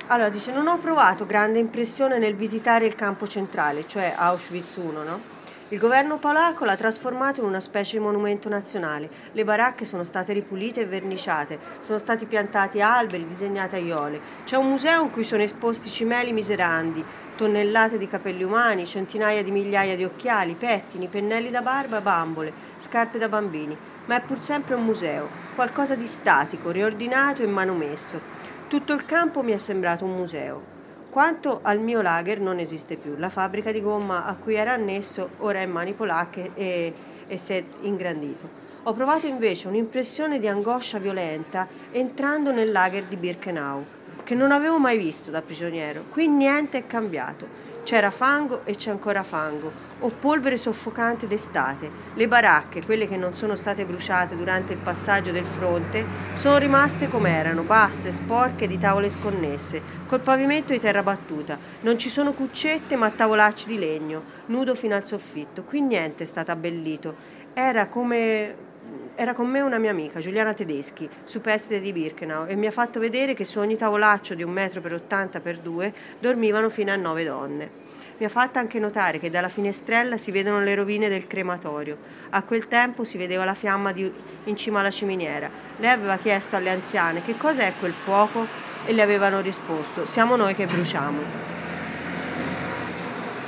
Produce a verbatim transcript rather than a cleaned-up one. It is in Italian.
Allora, dice, non ho provato grande impressione nel visitare il campo centrale, cioè Auschwitz uno, no? Il governo polacco l'ha trasformato in una specie di monumento nazionale. Le baracche sono state ripulite e verniciate, sono stati piantati alberi, disegnate aiole. C'è un museo in cui sono esposti cimeli miserandi, tonnellate di capelli umani, centinaia di migliaia di occhiali, pettini, pennelli da barba, bambole, scarpe da bambini. Ma è pur sempre un museo, qualcosa di statico, riordinato e manomesso. Tutto il campo mi è sembrato un museo. Quanto al mio lager non esiste più. La fabbrica di gomma a cui era annesso ora è in mani polacche e, e si è ingrandito. Ho provato invece un'impressione di angoscia violenta entrando nel lager di Birkenau, che non avevo mai visto da prigioniero. Qui niente è cambiato. C'era fango e c'è ancora fango, o polvere soffocante d'estate. Le baracche, quelle che non sono state bruciate durante il passaggio del fronte, sono rimaste com'erano, basse, sporche, di tavole sconnesse, col pavimento di terra battuta. Non ci sono cuccette, ma tavolacci di legno, nudo fino al soffitto. Qui niente è stato abbellito. Era come... Era con me una mia amica, Giuliana Tedeschi, superstite di Birkenau, e mi ha fatto vedere che su ogni tavolaccio di un metro per ottanta per due dormivano fino a nove donne. Mi ha fatto anche notare che dalla finestrella si vedono le rovine del crematorio. A quel tempo si vedeva la fiamma di, in cima alla ciminiera. Lei aveva chiesto alle anziane che cosa è quel fuoco e le avevano risposto: siamo noi che bruciamo.